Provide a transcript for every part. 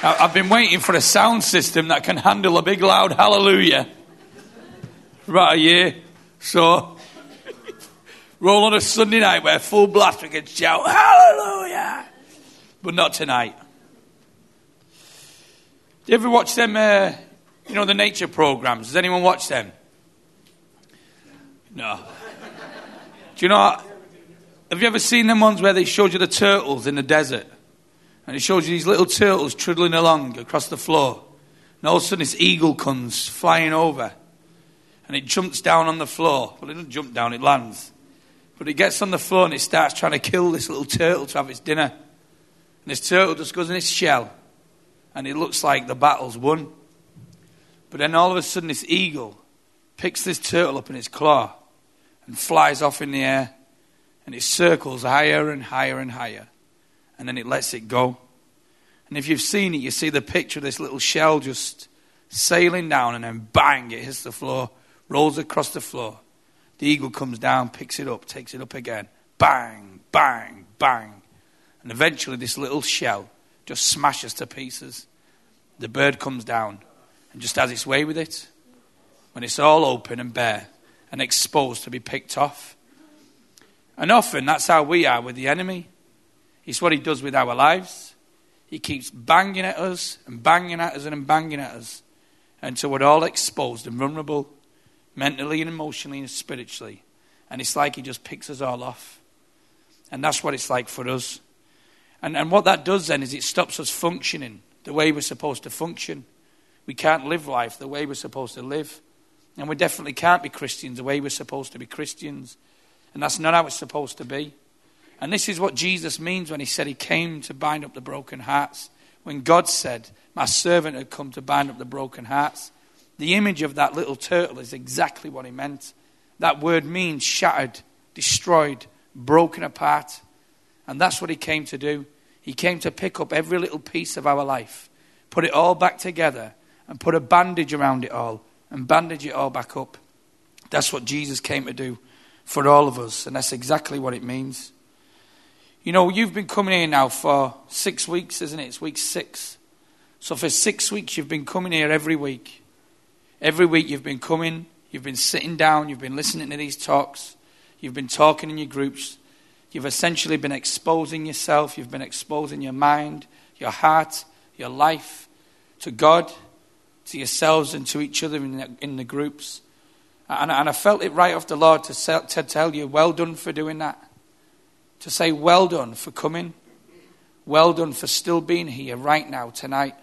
I've been waiting for a sound system that can handle a big loud hallelujah. Right here. So, roll on a Sunday night where full blast we can shout hallelujah. But not tonight. Do you ever watch them, the nature programs? Does anyone watch them? No. Do you know, have you ever seen them ones where they showed you the turtles in the desert? And it shows you these little turtles trundling along across the floor. And all of a sudden this eagle comes flying over. And it jumps down on the floor. Well, it doesn't jump down, it lands. But it gets on the floor and it starts trying to kill this little turtle to have its dinner. And this turtle just goes in its shell. And it looks like the battle's won. But then all of a sudden this eagle picks this turtle up in its claw and flies off in the air. And it circles higher and higher and higher. And then it lets it go. And if you've seen it, you see the picture of this little shell just sailing down and then bang, it hits the floor. Rolls across the floor. The eagle comes down, picks it up, takes it up again. Bang, bang, bang. And eventually this little shell just smashes to pieces. The bird comes down and just has its way with it. When it's all open and bare and exposed to be picked off. And often that's how we are with the enemy. It's what he does with our lives. He keeps banging at us and banging at us and banging at us until we're all exposed and vulnerable. Mentally and emotionally and spiritually. And it's like he just picks us all off. And that's what it's like for us. And what that does then is it stops us functioning the way we're supposed to function. We can't live life the way we're supposed to live. And we definitely can't be Christians the way we're supposed to be Christians. And that's not how it's supposed to be. And this is what Jesus means when he said he came to bind up the broken hearts. When God said, my servant had come to bind up the broken hearts. The image of that little turtle is exactly what he meant. That word means shattered, destroyed, broken apart. And that's what he came to do. He came to pick up every little piece of our life, put it all back together, and put a bandage around it all, and bandage it all back up. That's what Jesus came to do for all of us, and that's exactly what it means. You know, you've been coming here now for 6 weeks, isn't it? It's week 6. So for 6 weeks, you've been coming here every week. Every week you've been coming, you've been sitting down, you've been listening to these talks, you've been talking in your groups, you've essentially been exposing yourself, you've been exposing your mind, your heart, your life to God, to yourselves and to each other in the groups. And I felt it right off the Lord to tell you, well done for doing that. To say well done for coming, well done for still being here right now, tonight.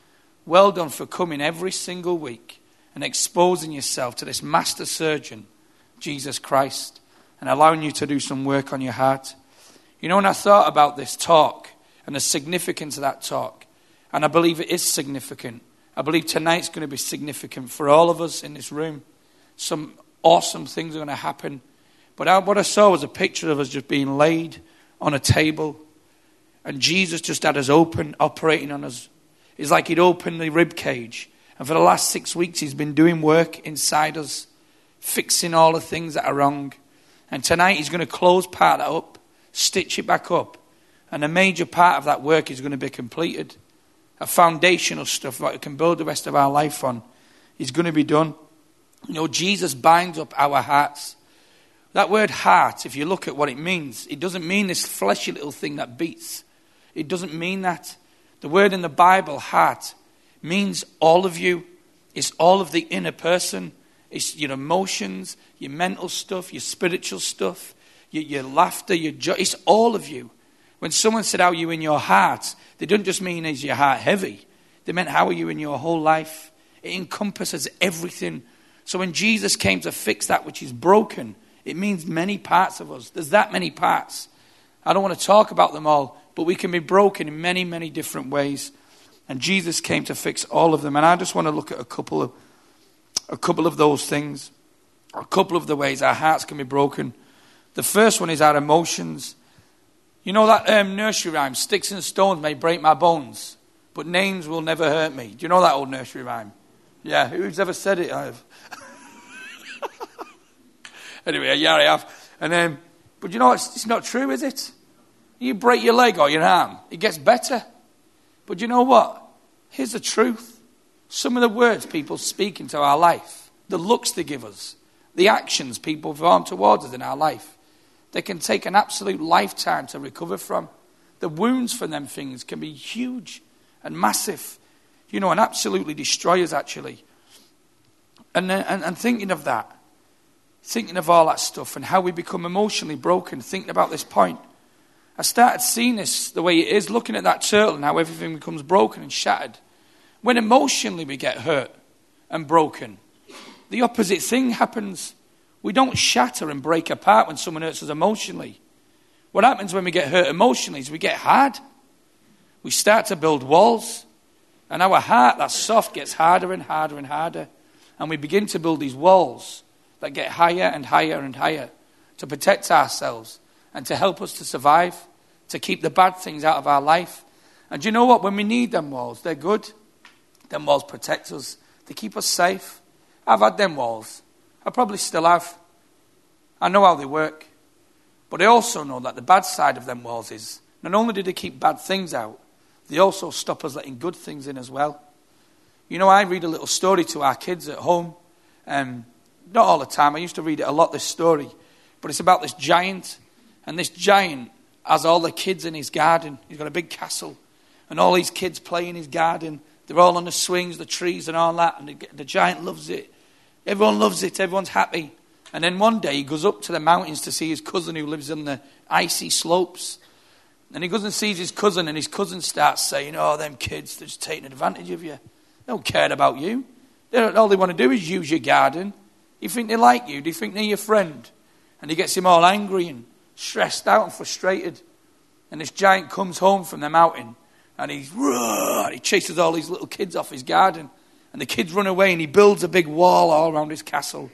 Well done for coming every single week. And exposing yourself to this master surgeon, Jesus Christ, and allowing you to do some work on your heart. You know, when I thought about this talk and the significance of that talk, and I believe it is significant. I believe tonight's going to be significant for all of us in this room. Some awesome things are going to happen. But what I saw was a picture of us just being laid on a table, and Jesus just had us open, operating on us. It's like he'd opened the rib cage. And for the last 6 weeks, he's been doing work inside us, fixing all the things that are wrong. And tonight, he's going to close part of that up, stitch it back up. And a major part of that work is going to be completed. A foundational stuff that we can build the rest of our life on is going to be done. You know, Jesus binds up our hearts. That word heart, if you look at what it means, it doesn't mean this fleshy little thing that beats. It doesn't mean that. The word in the Bible, heart, means all of you. It's all of the inner person. It's your emotions, your mental stuff, your spiritual stuff, your laughter, your joy. It's all of you. When someone said, how are you in your heart? They don't just mean, is your heart heavy? They meant, how are you in your whole life? It encompasses everything. So when Jesus came to fix that which is broken, it means many parts of us. There's that many parts. I don't want to talk about them all, but we can be broken in many, many different ways. And Jesus came to fix all of them. And I just want to look at a couple of those things, a couple of the ways our hearts can be broken. The first one is our emotions. You know that nursery rhyme, sticks and stones may break my bones, but names will never hurt me. Do you know that old nursery rhyme? Yeah, who's ever said it? I have. Anyway, yeah, I have. And but you know, it's not true, is it? You break your leg or your arm, it gets better. But you know what? Here's the truth. Some of the words people speak into our life, the looks they give us, the actions people perform towards us in our life, they can take an absolute lifetime to recover from. The wounds from them things can be huge and massive, and absolutely destroy us, actually. And thinking of that, thinking of all that stuff and how we become emotionally broken, thinking about this point, I started seeing this the way it is, looking at that turtle and how everything becomes broken and shattered. When emotionally we get hurt and broken, the opposite thing happens. We don't shatter and break apart when someone hurts us emotionally. What happens when we get hurt emotionally is we get hard. We start to build walls. And our heart, that's soft, gets harder and harder and harder. And we begin to build these walls that get higher and higher and higher to protect ourselves and to help us to survive, to keep the bad things out of our life. And you know what? When we need them walls, they're good. Them walls protect us. They keep us safe. I've had them walls. I probably still have. I know how they work. But I also know that the bad side of them walls is, not only do they keep bad things out, they also stop us letting good things in as well. I read a little story to our kids at home. Not all the time. I used to read it a lot, this story. But it's about this giant. And this giant has all the kids in his garden. He's got a big castle. And all these kids play in his garden. They're all on the swings, the trees and all that. And the giant loves it. Everyone loves it. Everyone's happy. And then one day he goes up to the mountains to see his cousin who lives on the icy slopes. And he goes and sees his cousin, and his cousin starts saying, "Oh, them kids, they're just taking advantage of you. They don't care about you. All they want to do is use your garden. You think they like you? Do you think they're your friend?" And he gets him all angry and stressed out and frustrated. And this giant comes home from the mountain, and he chases all these little kids off his garden. And the kids run away, and he builds a big wall all around his castle.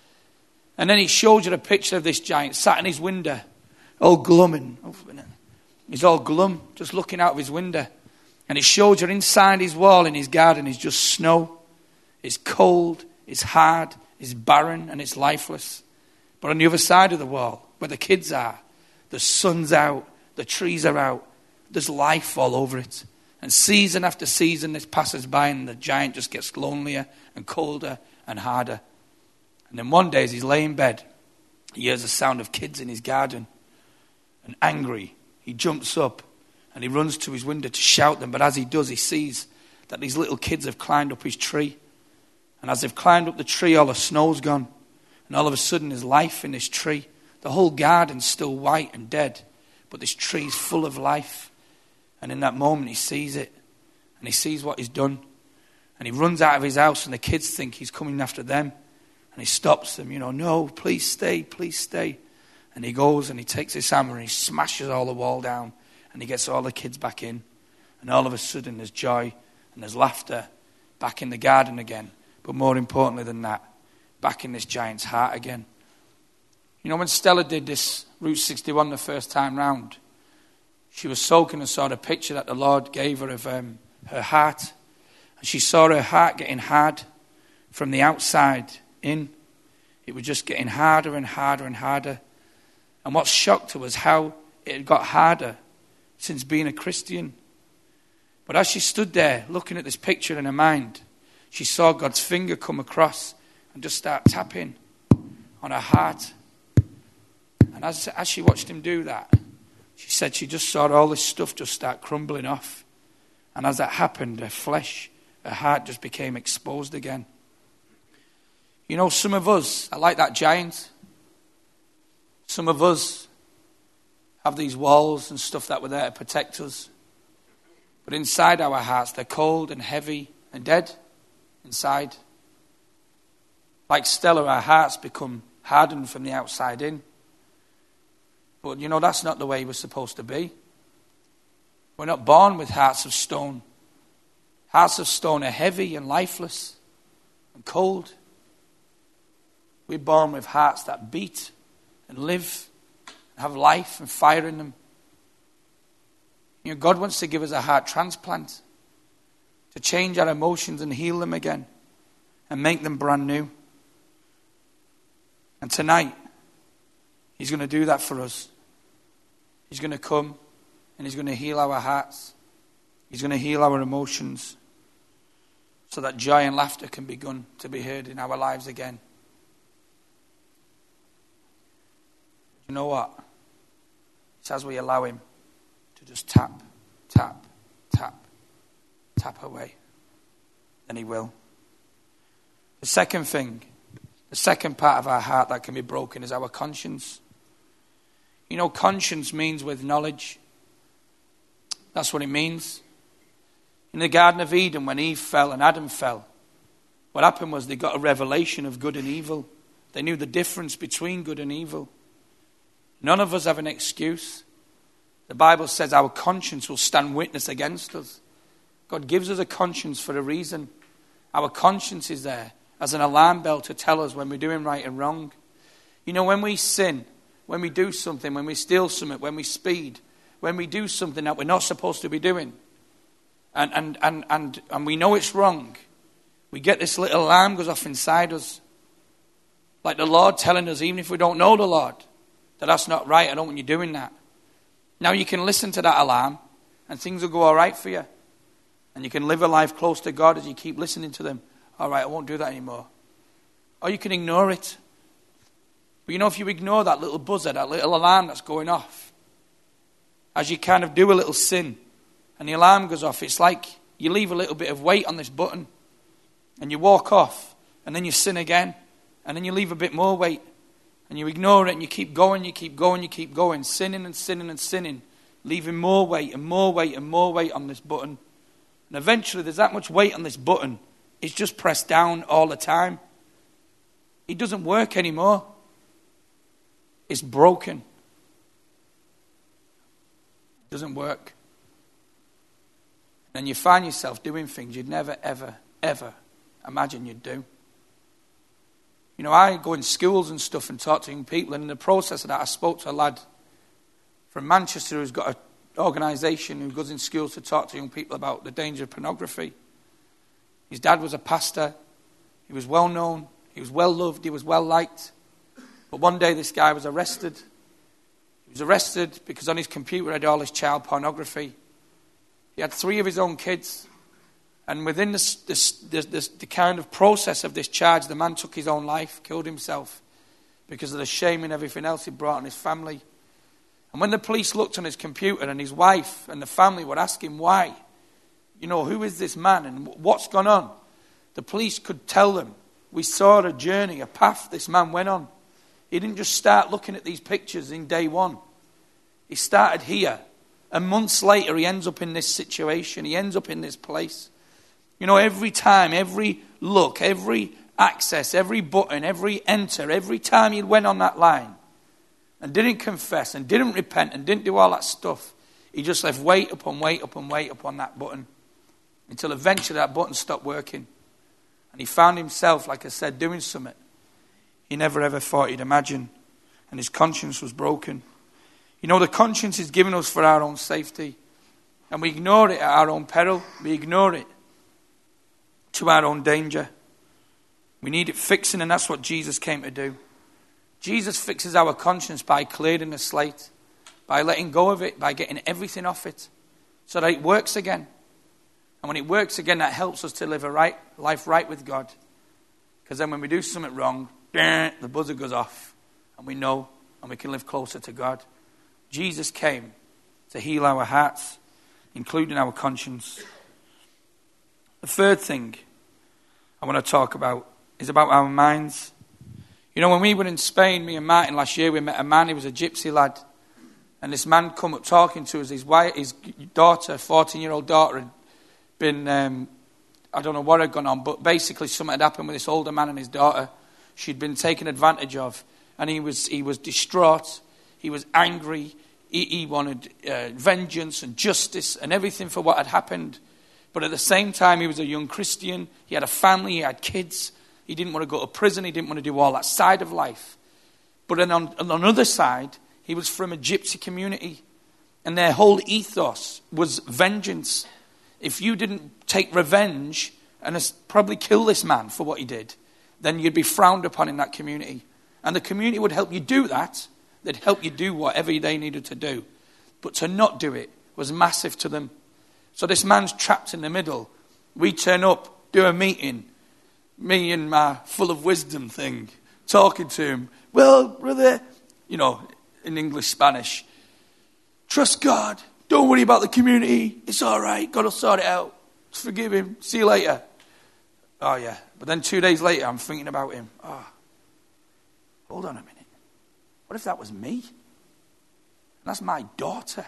And then he shows you a picture of this giant sat in his window, all glum. He's all glum, just looking out of his window. And he shows you inside his wall in his garden is just snow. It's cold, it's hard, it's barren, and it's lifeless. But on the other side of the wall, where the kids are, the sun's out, the trees are out, there's life all over it. And season after season, this passes by, and the giant just gets lonelier and colder and harder. And then one day, as he's laying in bed, he hears the sound of kids in his garden. And angry, he jumps up and he runs to his window to shout them. But as he does, he sees that these little kids have climbed up his tree. And as they've climbed up the tree, all the snow's gone. And all of a sudden, there's life in this tree. The whole garden's still white and dead, but this tree's full of life. And in that moment, he sees it. And he sees what he's done. And he runs out of his house, and the kids think he's coming after them. And he stops them, "No, please stay, please stay." And he goes and he takes his hammer and he smashes all the wall down. And he gets all the kids back in. And all of a sudden there's joy and there's laughter back in the garden again. But more importantly than that, back in this giant's heart again. When Stella did this Route 61 the first time round, she was soaking and saw the picture that the Lord gave her of her heart. And she saw her heart getting hard from the outside in. It was just getting harder and harder and harder. And what shocked her was how it had got harder since being a Christian. But as she stood there looking at this picture in her mind, she saw God's finger come across and just start tapping on her heart. And as she watched him do that, she said she just saw all this stuff just start crumbling off. And as that happened, her flesh, her heart just became exposed again. Some of us are like that giant. Some of us have these walls and stuff that were there to protect us. But inside our hearts, they're cold and heavy and dead inside. Like Stella, our hearts become hardened from the outside in. But that's not the way we're supposed to be. We're not born with hearts of stone. Hearts of stone are heavy and lifeless and cold. We're born with hearts that beat and live and have life and fire in them. God wants to give us a heart transplant to change our emotions and heal them again and make them brand new. And tonight, he's going to do that for us. He's going to come and he's going to heal our hearts. He's going to heal our emotions. so that joy and laughter can begin to be heard in our lives again. You know what? It's as we allow him to just tap, tap, tap, tap away. Then he will. The second thing, the second part of our heart that can be broken is our conscience. You know, conscience means with knowledge. That's what it means. In the Garden of Eden, when Eve fell and Adam fell, what happened was they got a revelation of good and evil. They knew the difference between good and evil. None of us have an excuse. The Bible says our conscience will stand witness against us. God gives us a conscience for a reason. Our conscience is there as an alarm bell to tell us when we're doing right and wrong. You know, when we sin, when we do something, when we steal something, when we speed, when we do something that we're not supposed to be doing, and we know it's wrong, we get this little alarm goes off inside us. Like the Lord telling us, even if we don't know the Lord, that that's not right, I don't want you doing that. Now you can listen to that alarm and things will go all right for you. And you can live a life close to God as you keep listening to them. All right, I won't do that anymore. Or you can ignore it. But you know, if you ignore that little buzzer, that little alarm that's going off, as you kind of do a little sin and the alarm goes off, it's like you leave a little bit of weight on this button and you walk off and then you sin again and then you leave a bit more weight and you ignore it and you keep going, you keep going, you keep going, sinning and sinning and sinning, leaving more weight and more weight and more weight on this button. And eventually there's that much weight on this button, it's just pressed down all the time. It doesn't work anymore. It's broken. It doesn't work. And you find yourself doing things you'd never, ever, ever imagine you'd do. You know, I go in schools and stuff and talk to young people, and in the process of that, I spoke to a lad from Manchester who's got an organisation who goes in schools to talk to young people about the danger of pornography. His dad was a pastor. He was well known. He was well loved. He was well liked. But one day this guy was arrested. He was arrested because on his computer he had all his child pornography. He had 3 of his own kids. And within the kind of process of this charge, the man took his own life, killed himself because of the shame and everything else he brought on his family. And when the police looked on his computer and his wife and the family would ask him why, you know, who is this man and what's gone on? The police could tell them, we saw a journey, a path this man went on. He didn't just start looking at these pictures in day one. He started here. And months later, he ends up in this situation. He ends up in this place. You know, every time, every look, every access, every button, every enter, every time he went on that line and didn't confess and didn't repent and didn't do all that stuff, he just left weight upon weight upon weight upon that button until eventually that button stopped working. And he found himself, like I said, doing something he never ever thought he'd imagine. And his conscience was broken. You know, the conscience is given us for our own safety. And we ignore it at our own peril. We ignore it to our own danger. We need it fixing, and that's what Jesus came to do. Jesus fixes our conscience by clearing the slate, by letting go of it, by getting everything off it, so that it works again. And when it works again, that helps us to live a life right with God. Because then when we do something wrong, the buzzer goes off, and we know, and we can live closer to God. Jesus came to heal our hearts, including our conscience. The third thing I want to talk about is about our minds. You know, when we were in Spain, me and Martin last year, we met a man, he was a gypsy lad. And this man come up talking to us. His daughter, 14-year-old daughter, had been, I don't know what had gone on, but basically something had happened with this older man and his daughter. She'd been taken advantage of. And he was distraught. He was angry. He wanted vengeance and justice and everything for what had happened. But at the same time, he was a young Christian. He had a family. He had kids. He didn't want to go to prison. He didn't want to do all that side of life. But then on the other side, he was from a gypsy community. And their whole ethos was vengeance. If you didn't take revenge and probably kill this man for what he did, then you'd be frowned upon in that community. And the community would help you do that. They'd help you do whatever they needed to do. But to not do it was massive to them. So this man's trapped in the middle. We turn up do a meeting, me and my full of wisdom thing, talking to him. Well, brother, in English, Spanish, trust God. Don't worry about the community. It's all right. God will sort it out. Just forgive him. See you later. Oh, yeah. But then 2 days later, I'm thinking about him. Oh, hold on a minute. What if that was me? And that's my daughter.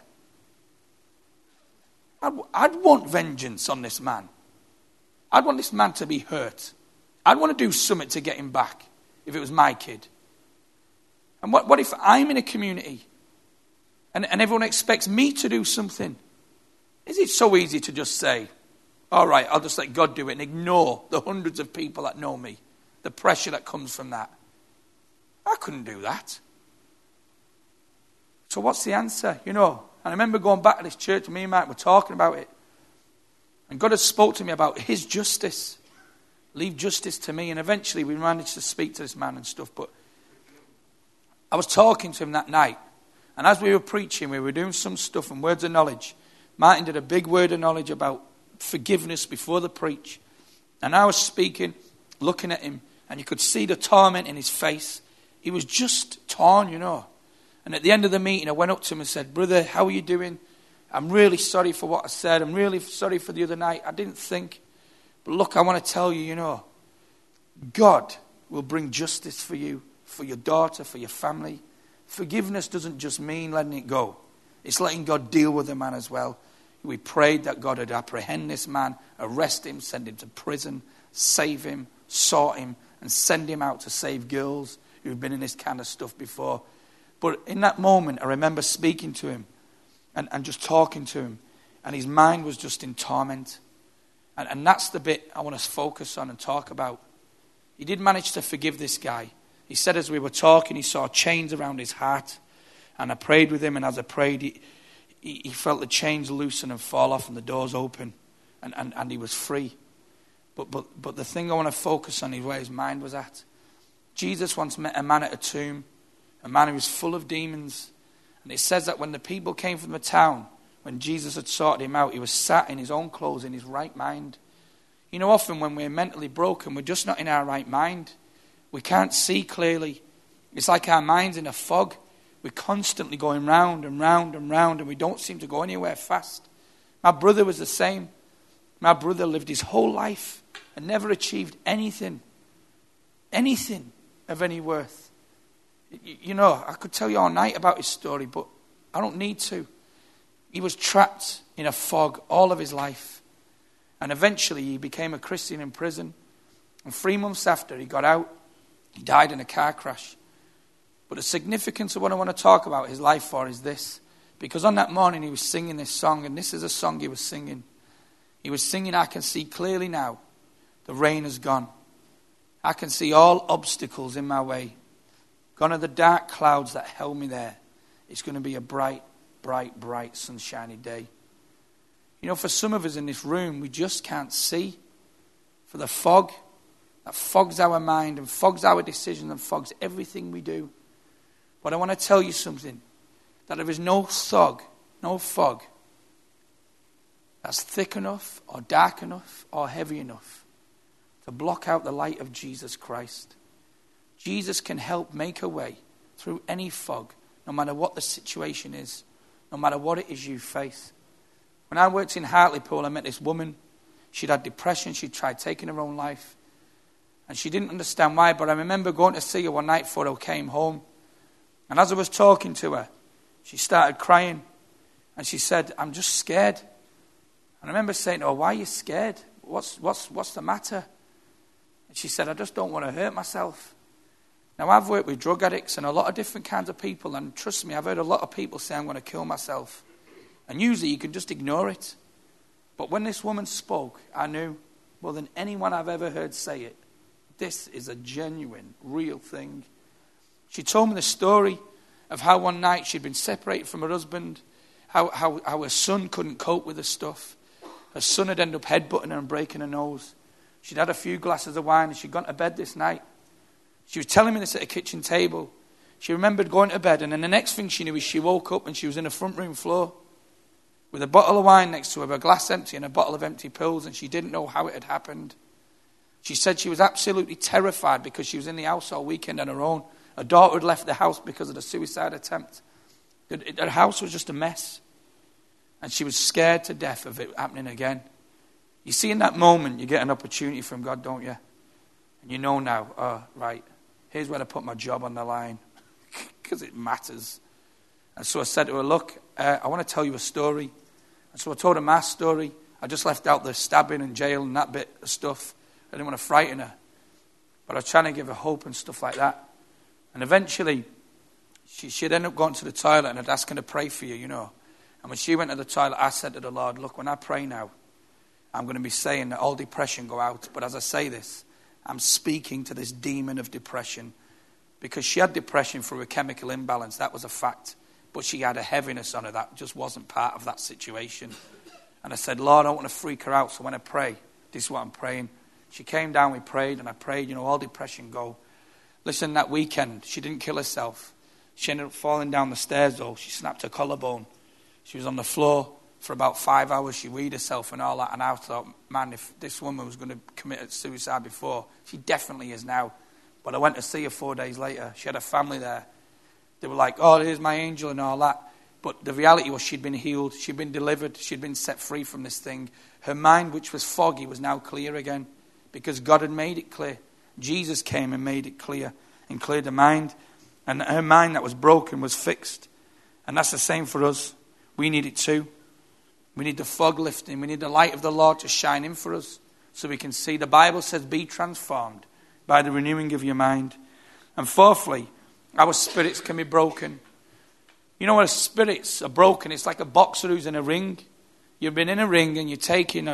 I'd want vengeance on this man. I'd want this man to be hurt. I'd want to do something to get him back if it was my kid. And what if I'm in a community and everyone expects me to do something? Is it so easy to just say, all right, I'll just let God do it and ignore the hundreds of people that know me, the pressure that comes from that? I couldn't do that. So what's the answer? And I remember going back to this church, and me and Mike were talking about it. And God had spoke to me about his justice. Leave justice to me. And eventually we managed to speak to this man and stuff. But I was talking to him that night. And as we were preaching, we were doing some stuff and words of knowledge. Martin did a big word of knowledge about forgiveness before the preach. And I was speaking, looking at him. And you could see the torment in his face. He was just torn, And at the end of the meeting, I went up to him and said, brother, how are you doing? I'm really sorry for what I said. I'm really sorry for the other night. I didn't think. But look, I want to tell you, God will bring justice for you, for your daughter, for your family. Forgiveness doesn't just mean letting it go. It's letting God deal with the man as well. We prayed that God would apprehend this man, arrest him, send him to prison, save him, sort him, and send him out to save girls who've been in this kind of stuff before. But in that moment, I remember speaking to him and just talking to him. And his mind was just in torment. And that's the bit I want to focus on and talk about. He did manage to forgive this guy. He said as we were talking, he saw chains around his heart. And I prayed with him. And as I prayed, he felt the chains loosen and fall off and the doors open. And he was free. But the thing I want to focus on is where his mind was at. Jesus once met a man at a tomb. A man who was full of demons. And it says that when the people came from the town, when Jesus had sorted him out, he was sat in his own clothes, in his right mind. Often when we're mentally broken, we're just not in our right mind. We can't see clearly. It's like our mind's in a fog. We're constantly going round and round and round, and we don't seem to go anywhere fast. My brother was the same. My brother lived his whole life and never achieved anything of any worth. I could tell you all night about his story, but I don't need to. He was trapped in a fog all of his life. And eventually he became a Christian in prison. And 3 months after he got out, he died in a car crash. But the significance of what I want to talk about his life for is this. Because on that morning he was singing this song, and this is a song he was singing. He was singing, I can see clearly now, the rain has gone. I can see all obstacles in my way. Gone are the dark clouds that held me there. It's going to be a bright, bright, bright, sunshiny day. For some of us in this room, we just can't see. For the fog, that fogs our mind and fogs our decisions and fogs everything we do. But I want to tell you something. That there is no fog that's thick enough or dark enough or heavy enough to block out the light of Jesus Christ. Jesus can help make a way through any fog, no matter what the situation is, no matter what it is you face. When I worked in Hartlepool, I met this woman. She'd had depression. She'd tried taking her own life. And she didn't understand why, but I remember going to see her one night before I came home. And as I was talking to her, she started crying. And she said, I'm just scared. And I remember saying to her, why are you scared? What's the matter? And she said, I just don't want to hurt myself. Now, I've worked with drug addicts and a lot of different kinds of people, and trust me, I've heard a lot of people say I'm going to kill myself. And usually you can just ignore it. But when this woman spoke, I knew more than anyone I've ever heard say it, this is a genuine, real thing. She told me the story of how one night she'd been separated from her husband, how her son couldn't cope with the stuff. Her son had ended up headbutting her and breaking her nose. She'd had a few glasses of wine and she'd gone to bed this night. She was telling me this at a kitchen table. She remembered going to bed, and then the next thing she knew is she woke up and she was in a front room floor with a bottle of wine next to her, a glass empty and a bottle of empty pills, and she didn't know how it had happened. She said she was absolutely terrified because she was in the house all weekend on her own. Her daughter had left the house because of the suicide attempt. Her house was just a mess. And she was scared to death of it happening again. You see, in that moment, you get an opportunity from God, don't you? And you know now, oh, right, here's where I put my job on the line. Because it matters. And so I said to her, look, I want to tell you a story. And so I told her my story. I just left out the stabbing and jail and that bit of stuff. I didn't want to frighten her. But I was trying to give her hope and stuff like that. And eventually, she'd end up going to the toilet and I'd ask her to pray for you, you know. And when she went to the toilet, I said to the Lord, look, when I pray now, I'm going to be saying that all depression go out. But as I say this, I'm speaking to this demon of depression. Because she had depression through a chemical imbalance. That was a fact. But she had a heaviness on her that just wasn't part of that situation. And I said, Lord, I don't want to freak her out. So when I pray, this is what I'm praying. She came down, we prayed, and I prayed, you know, all depression go. Listen, that weekend, she didn't kill herself. She ended up falling down the stairs, though. She snapped her collarbone. She was on the floor for about 5 hours. She weed herself and all that. And I thought, man, if this woman was going to commit suicide before, she definitely is now. But I went to see her 4 days later. She had a family there. They were like, oh, here's my angel and all that. But the reality was she'd been healed. She'd been delivered. She'd been set free from this thing. Her mind, which was foggy, was now clear again. Because God had made it clear. Jesus came and made it clear and cleared the mind. And her mind that was broken was fixed. And that's the same for us. We need it too. We need the fog lifting. We need the light of the Lord to shine in for us so we can see. The Bible says, be transformed by the renewing of your mind. And fourthly, our spirits can be broken. You know, when spirits are broken, it's like a boxer who's in a ring. You've been in a ring and you're taking,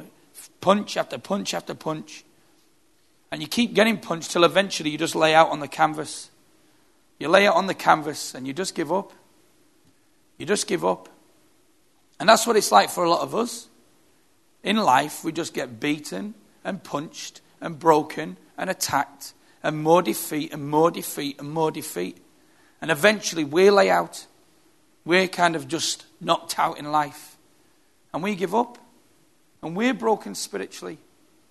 punch after punch after punch. And you keep getting punched till eventually you just lay out on the canvas. You lay out on the canvas and you just give up. You just give up. And that's what it's like for a lot of us. In life, we just get beaten and punched and broken and attacked and more defeat and more defeat and more defeat. And eventually we lay out. We're kind of just knocked out in life. And we give up. And we're broken spiritually.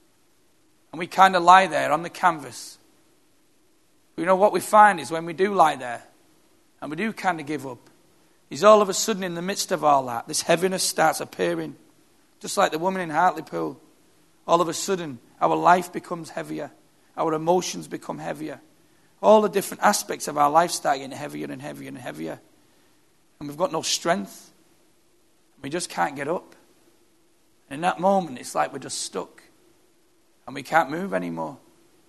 And we kind of lie there on the canvas. But you know what we find is when we do lie there and we do kind of give up, is all of a sudden in the midst of all that, this heaviness starts appearing. Just like the woman in Hartlepool. All of a sudden, our life becomes heavier. Our emotions become heavier. All the different aspects of our life start getting heavier and heavier and heavier. And we've got no strength. We just can't get up. And in that moment, it's like we're just stuck. And we can't move anymore.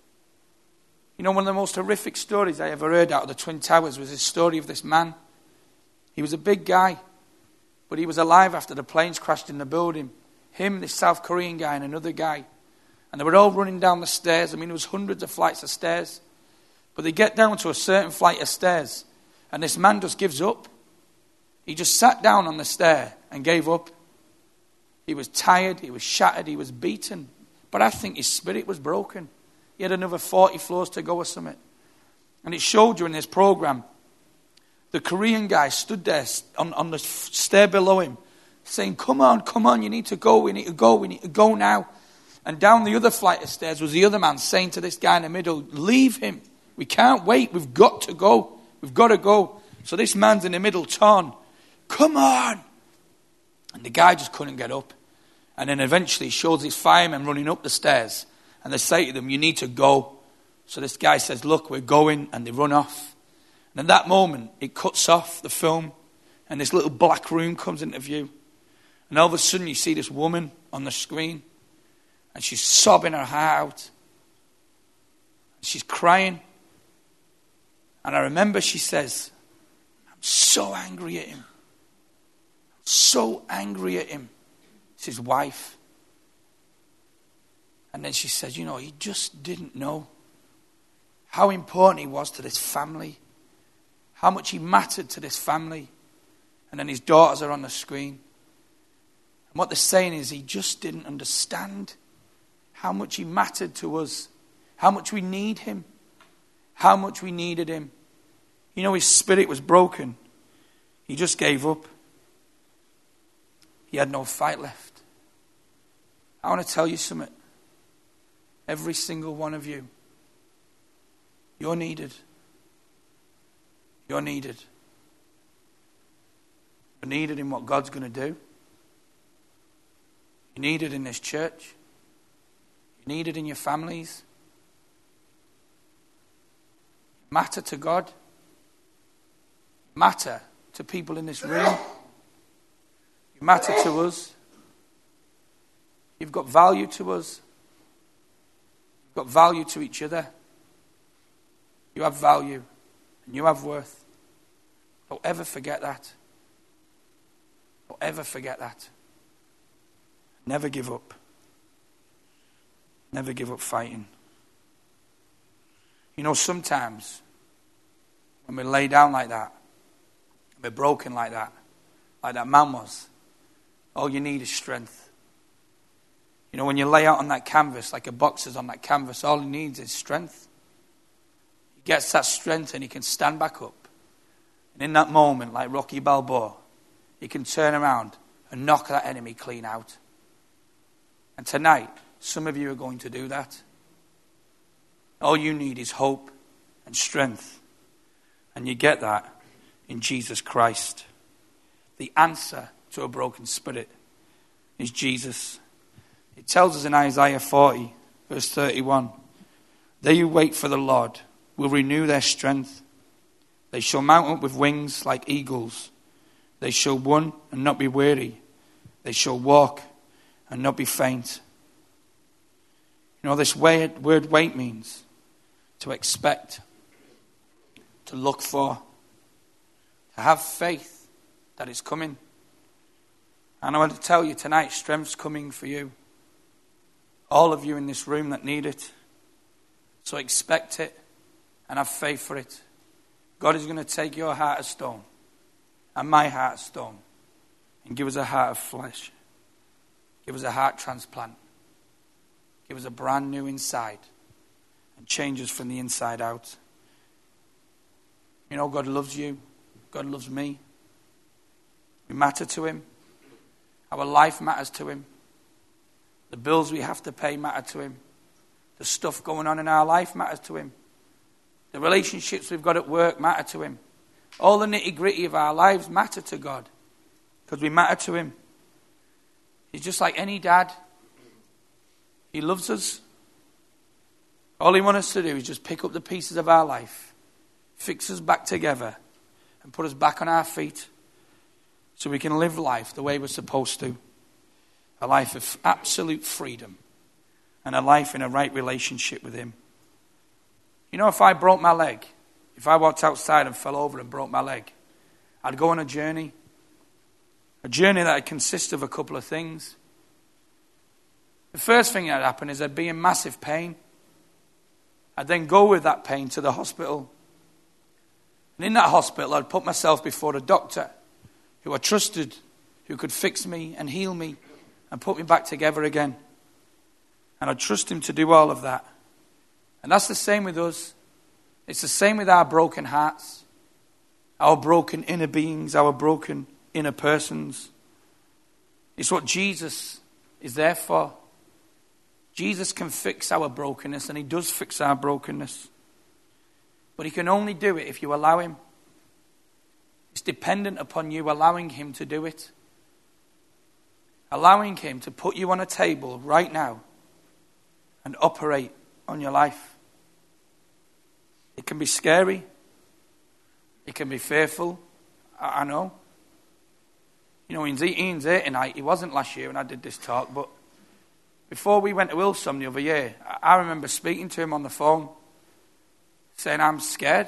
You know, one of the most horrific stories I ever heard out of the Twin Towers was this story of this man. He was a big guy, but he was alive after the planes crashed in the building. Him, this South Korean guy, and another guy. And they were all running down the stairs. I mean, there was hundreds of flights of stairs. But they get down to a certain flight of stairs, and this man just gives up. He just sat down on the stair and gave up. He was tired, he was shattered, he was beaten. But I think his spirit was broken. He had another 40 floors to go or something. And it showed you in this program, the Korean guy stood there on the stair below him, saying, come on, you need to go, we need to go now. And down the other flight of stairs was the other man saying to this guy in the middle, leave him. We can't wait, we've got to go. We've got to go. So this man's in the middle torn. Come on. And the guy just couldn't get up. And then eventually he shows these firemen running up the stairs. And they say to them, you need to go. So this guy says, look, we're going. And they run off. And in that moment, it cuts off the film. And this little black room comes into view. And all of a sudden you see this woman on the screen. And she's sobbing her heart out. She's crying. And I remember she says, I'm so angry at him. So angry at him. It's his wife. And then she says, he just didn't know how important he was to this family. How much he mattered to this family. And then his daughters are on the screen. And what they're saying is he just didn't understand how much he mattered to us. How much we need him. How much we needed him. His spirit was broken. He just gave up. He had no fight left. I want to tell you something. Every single one of you. You're needed. You're needed. You're needed in what God's going to do. You're needed in this church. You're needed in your families. You matter to God. You matter to people in this room. You matter to us. You've got value to us. You've got value to each other. You have value and you have worth. Don't ever forget that. Don't ever forget that. Never give up. Never give up fighting. You know, sometimes when we lay down like that, we're broken like that man was, all you need is strength. You know, when you lay out on that canvas, like a boxer's on that canvas, all he needs is strength. He gets that strength and he can stand back up. And in that moment, like Rocky Balboa, he can turn around and knock that enemy clean out. And tonight, some of you are going to do that. All you need is hope and strength. And you get that in Jesus Christ. The answer to a broken spirit is Jesus. It tells us in Isaiah 40, verse 31, they who wait for the Lord will renew their strength. They shall mount up with wings like eagles. They shall run and not be weary. They shall walk and not be faint. You know, this word wait means to expect, to look for, to have faith that it's coming. And I want to tell you tonight, strength's coming for you. All of you in this room that need it. So expect it and have faith for it. God is going to take your heart of stone and my heart of stone and give us a heart of flesh. Give us a heart transplant. Give us a brand new inside and change us from the inside out. You know, God loves you. God loves me. We matter to him. Our life matters to him. The bills we have to pay matter to him. The stuff going on in our life matters to him. The relationships we've got at work matter to him. All the nitty-gritty of our lives matter to God because we matter to him. He's just like any dad. He loves us. All he wants us to do is just pick up the pieces of our life, fix us back together, and put us back on our feet so we can live life the way we're supposed to. A life of absolute freedom and a life in a right relationship with him. You know, if I broke my leg, if I walked outside and fell over and broke my leg, I'd go on a journey. A journey that would consist of a couple of things. The first thing that would happen is I'd be in massive pain. I'd then go with that pain to the hospital. And in that hospital, I'd put myself before a doctor who I trusted, who could fix me and heal me and put me back together again. And I'd trust him to do all of that. And that's the same with us. It's the same with our broken hearts, our broken inner beings, our broken inner persons. It's what Jesus is there for. Jesus can fix our brokenness, and he does fix our brokenness. But he can only do it if you allow him. It's dependent upon you allowing him to do it. Allowing him to put you on a table right now and operate on your life. It can be scary. It can be fearful. I know. You know, Ian's here tonight. He wasn't last year when I did this talk, but before we went to Hillsong the other year, I remember speaking to him on the phone, saying, I'm scared.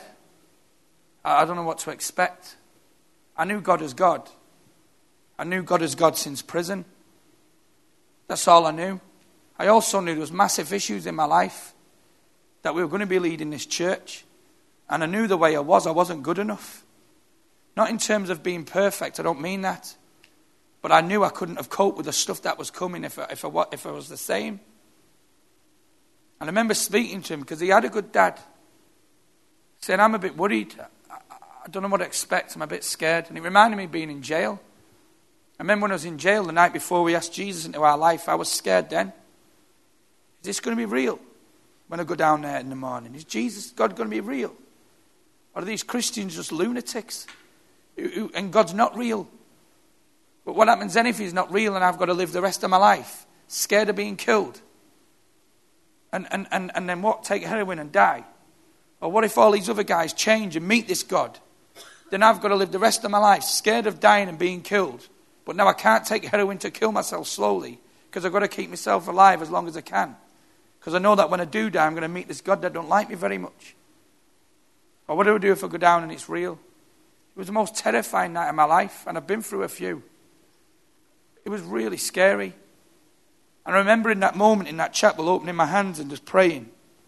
I don't know what to expect. I knew God as God. I knew God as God since prison. That's all I knew. I also knew there was massive issues in my life, that we were going to be leading this church. And I knew the way I wasn't good enough. Not in terms of being perfect, I don't mean that. But I knew I couldn't have coped with the stuff that was coming if I was the same. And I remember speaking to him because he had a good dad. Saying, I'm a bit worried. I don't know what to expect. I'm a bit scared. And it reminded me of being in jail. I remember when I was in jail the night before we asked Jesus into our life, I was scared then. Is this going to be real? when I go down there in the morning? Is Jesus, God going to be real? Or are these Christians just lunatics? And God's not real. But what happens then if he's not real and I've got to live the rest of my life scared of being killed? And then what? Take heroin and die? Or what if all these other guys change and meet this God? Then I've got to live the rest of my life scared of dying and being killed. But now I can't take heroin to kill myself slowly because I've got to keep myself alive as long as I can. Because I know that when I do die, I'm going to meet this God that don't like me very much. Or what do I do if I go down and it's real? It was the most terrifying night of my life, and I've been through a few. It was really scary. And I remember in that moment in that chapel opening my hands and just praying.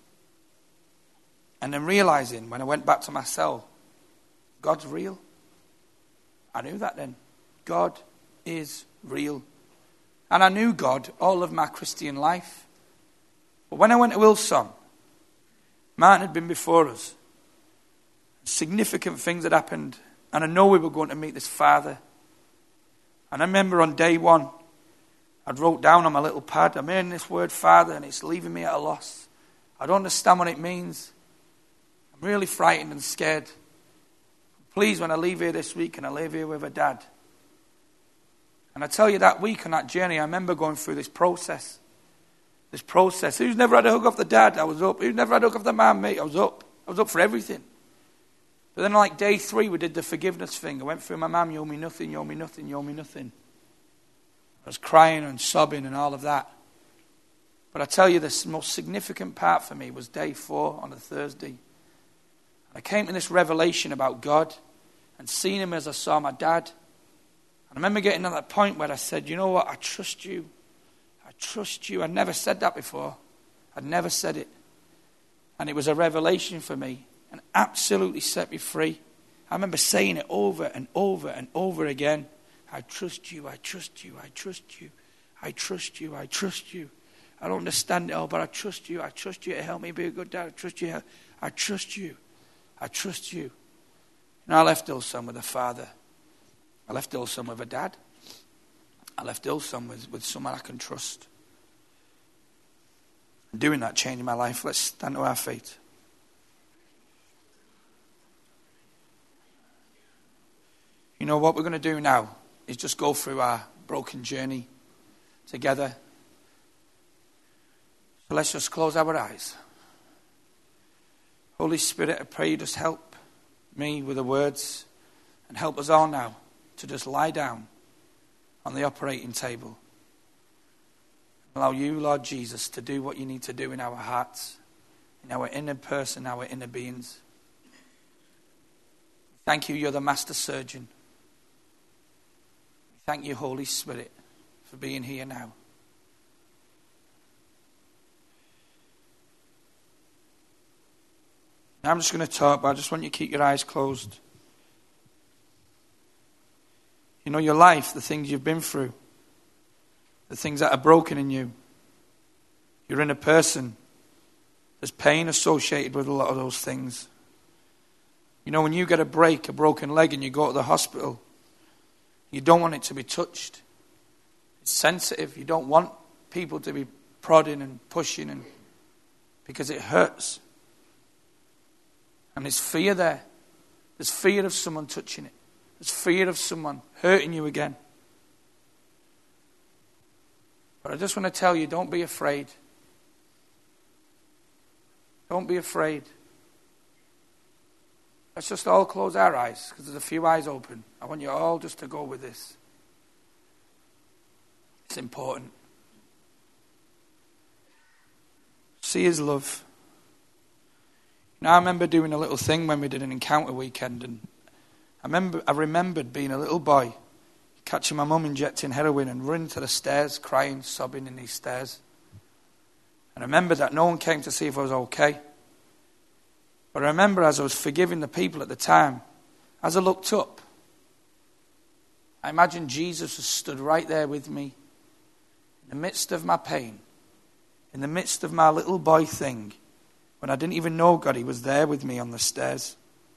And then realizing when I went back to my cell, God's real. I knew that then. God is real. And I knew God all of my Christian life. But when I went to Hillsong, Martin had been before us. Significant things had happened. And I know we were going to meet this Father. And I remember on day one, I'd wrote down on my little pad, I'm hearing this word Father and it's leaving me at a loss. I don't understand what it means. I'm really frightened and scared. Please, when I leave here this week, and I leave here with a dad. And I tell you, that week on that journey, I remember going through this process. This process. Who's never had a hug off the dad? I was up. Who's never had a hug off the man? Me. I was up. I was up for everything. But then like day 3, we did the forgiveness thing. I went through my mum, you owe me nothing, you owe me nothing, you owe me nothing. I was crying and sobbing and all of that. But I tell you, the most significant part for me was day 4 on a Thursday. I came to this revelation about God and seeing him as I saw my dad. And I remember getting to that point where I said, you know what, I trust you. I trust you. I'd never said that before. I'd never said it. And it was a revelation for me and absolutely set me free. I remember saying it over and over and over again. I trust you, I trust you, I trust you. I trust you, I trust you. I don't understand it all, but I trust you. I trust you to help me be a good dad. I trust you. I trust you. I trust you. And I left Hillsong with a father. I left Hillsong with a dad. I left Hillsong with someone I can trust. And doing that, changing my life. Let's stand to our feet. You know what we're going to do now is just go through our broken journey together. So let's just close our eyes. Holy Spirit, I pray you just help me with the words and help us all now to just lie down on the operating table. Allow you, Lord Jesus, to do what you need to do in our hearts, in our inner person, our inner beings. Thank you, you're the master surgeon. Thank you, Holy Spirit, for being here now. Now I'm just going to talk, but I just want you to keep your eyes closed. You know, your life, the things you've been through, the things that are broken in you. You're in a person. There's pain associated with a lot of those things. You know, when you get a broken leg, and you go to the hospital, you don't want it to be touched. It's sensitive. You don't want people to be prodding and pushing because it hurts. And there's fear there. There's fear of someone touching it. There's fear of someone hurting you again. But I just want to tell you, don't be afraid. Don't be afraid. Let's just all close our eyes, because there's a few eyes open. I want you all just to go with this. It's important. See his love. Now I remember doing a little thing when we did an encounter weekend, and I remembered being a little boy, catching my mum injecting heroin and running to the stairs, crying, sobbing in these stairs. And I remember that no one came to see if I was okay. But I remember as I was forgiving the people at the time, as I looked up, I imagined Jesus was stood right there with me in the midst of my pain, in the midst of my little boy thing. When I didn't even know God, he was there with me on the stairs.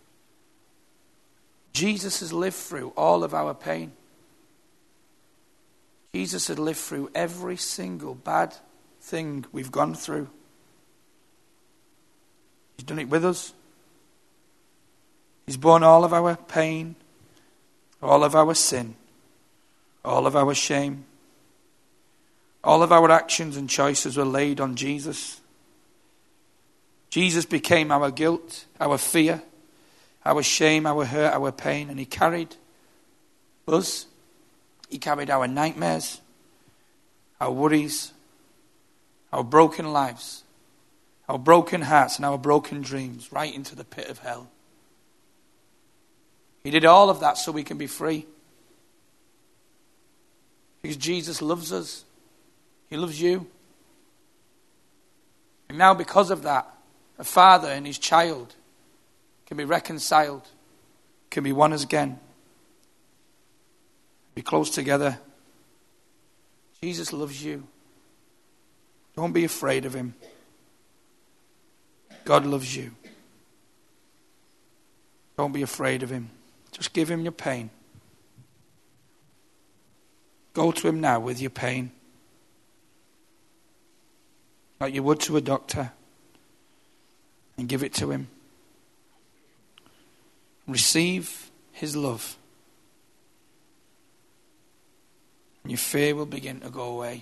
Jesus has lived through all of our pain. Jesus had lived through every single bad thing we've gone through. He's done it with us. He's borne all of our pain, all of our sin, all of our shame. All of our actions and choices were laid on Jesus. Jesus became our guilt, our fear, our shame, our hurt, our pain, and he carried us. He carried our nightmares, our worries, our broken lives, our broken hearts, and our broken dreams right into the pit of hell. He did all of that so we can be free. Because Jesus loves us. He loves you. And now because of that, a father and his child can be reconciled, can be one again, be close together. Jesus loves you. Don't be afraid of him. God loves you. Don't be afraid of him. Just give him your pain. Go to him now with your pain, like you would to a doctor, and give it to him. Receive his love. And your fear will begin to go away.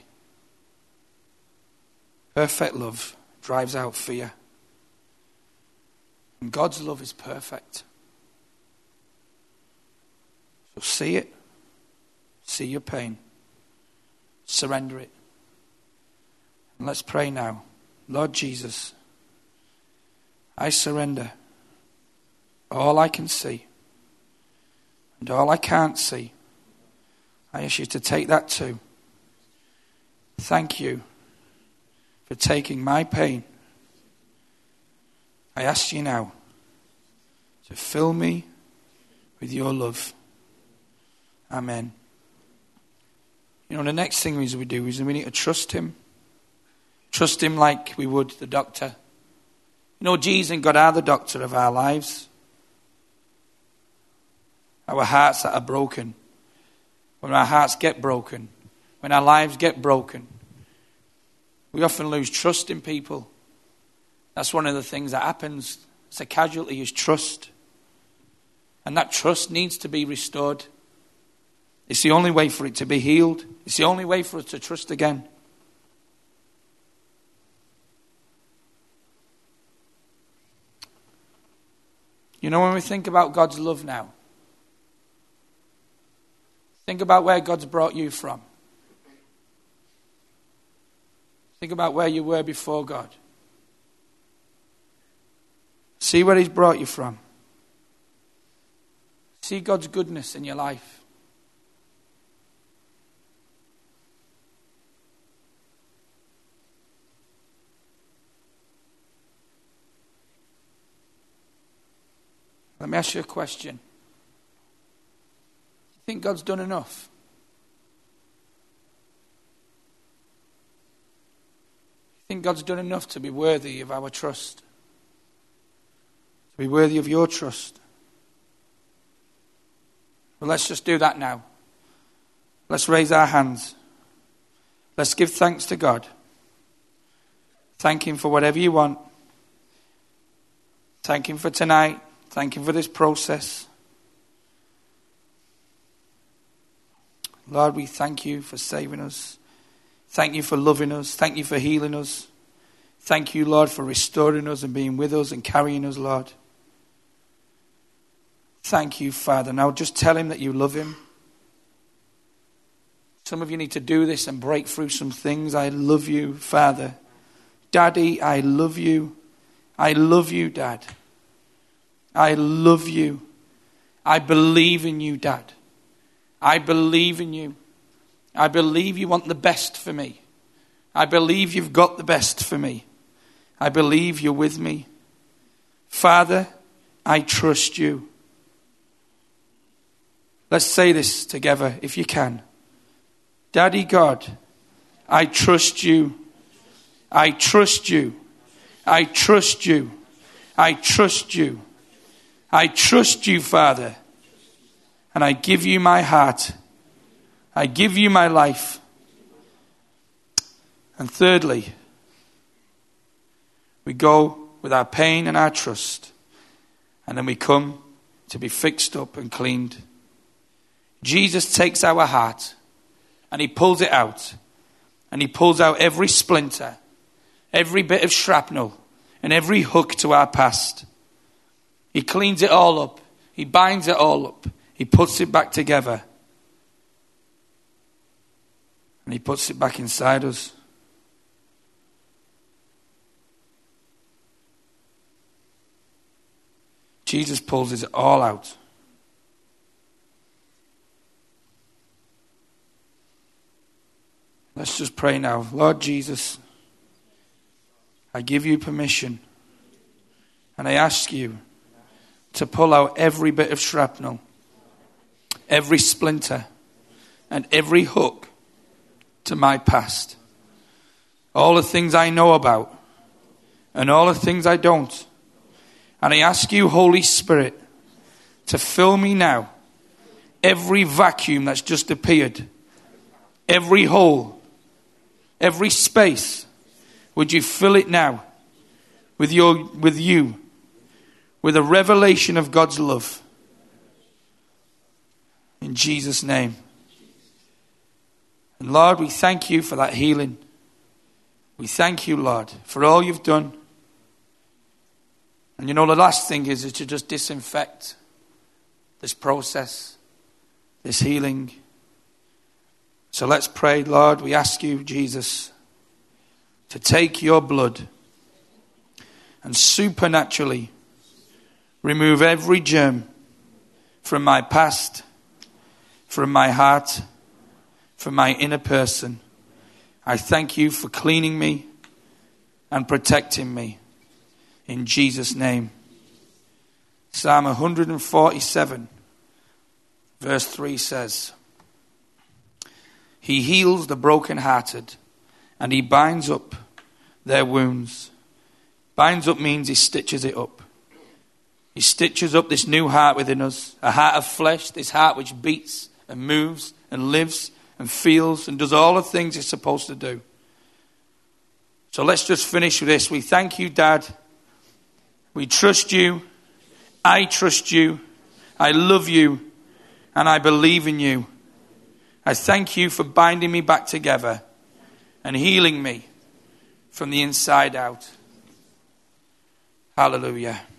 Perfect love drives out fear. And God's love is perfect. So see it. See your pain. Surrender it. And let's pray now. Lord Jesus, I surrender all I can see and all I can't see. I ask you to take that too. Thank you for taking my pain. I ask you now to fill me with your love. Amen. You know, the next thing we do is we need to trust him. Trust him like we would the doctor. You know, Jesus and God are the doctor of our lives. Our hearts that are broken. When our hearts get broken. When our lives get broken. We often lose trust in people. That's one of the things that happens. It's a casualty, is trust. And that trust needs to be restored. It's the only way for it to be healed. It's the only way for us to trust again. You know, when we think about God's love now, think about where God's brought you from. Think about where you were before God. See where he's brought you from. See God's goodness in your life. Let me ask you a question. Do you think God's done enough? Do you think God's done enough to be worthy of our trust? To be worthy of your trust? Well, let's just do that now. Let's raise our hands. Let's give thanks to God. Thank him for whatever you want. Thank him for tonight. Thank him for this process. Lord, we thank you for saving us. Thank you for loving us. Thank you for healing us. Thank you, Lord, for restoring us and being with us and carrying us, Lord. Thank you, Father. Now just tell him that you love him. Some of you need to do this and break through some things. I love you, Father. Daddy, I love you. I love you, Dad. I love you. I believe in you, Dad. I believe in you. I believe you want the best for me. I believe you've got the best for me. I believe you're with me. Father, I trust you. Let's say this together if you can. Daddy God, I trust you. I trust you. I trust you. I trust you. I trust you, Father. And I give you my heart. I give you my life. And thirdly, we go with our pain and our trust. And then we come to be fixed up and cleaned. Jesus takes our heart and he pulls it out. And he pulls out every splinter, every bit of shrapnel, and every hook to our past. He cleans it all up. He binds it all up. He puts it back together. And he puts it back inside us. Jesus pulls it all out. Let's just pray now. Lord Jesus, I give you permission. And I ask you to pull out every bit of shrapnel, every splinter, and every hook to my past. All the things I know about, and all the things I don't. And I ask you, Holy Spirit, to fill me now. Every vacuum that's just appeared, every hole, every space, would you fill it now with you, with a revelation of God's love. In Jesus' name. And Lord, we thank you for that healing. We thank you, Lord, for all you've done. And you know, the last thing is to just disinfect this process, this healing. So let's pray. Lord, we ask you, Jesus, to take your blood and supernaturally remove every germ from my past, from my heart, from my inner person. I thank you for cleaning me and protecting me. In Jesus' name. Psalm 147, verse 3 says, He heals the brokenhearted and he binds up their wounds. Binds up means he stitches it up. He stitches up this new heart within us, a heart of flesh, this heart which beats and moves and lives and feels and does all the things it's supposed to do. So let's just finish with this. We thank you, Dad. We trust you. I trust you. I love you. And I believe in you. I thank you for binding me back together and healing me from the inside out. Hallelujah.